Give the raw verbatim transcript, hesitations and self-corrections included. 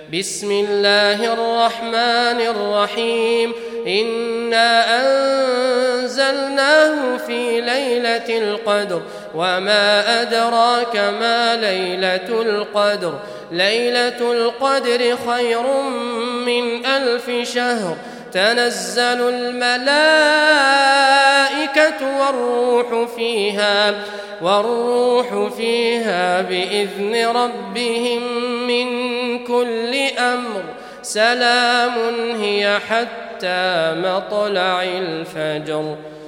بسم الله الرحمن الرحيم إنا أنزلناه في ليلة القدر وما أدراك ما ليلة القدر ليلة القدر خير من ألف شهر تنزل الملائكة والروح فيها والروح فيها بإذن ربهم من كل أمر سلام هي حتى مطلع الفجر.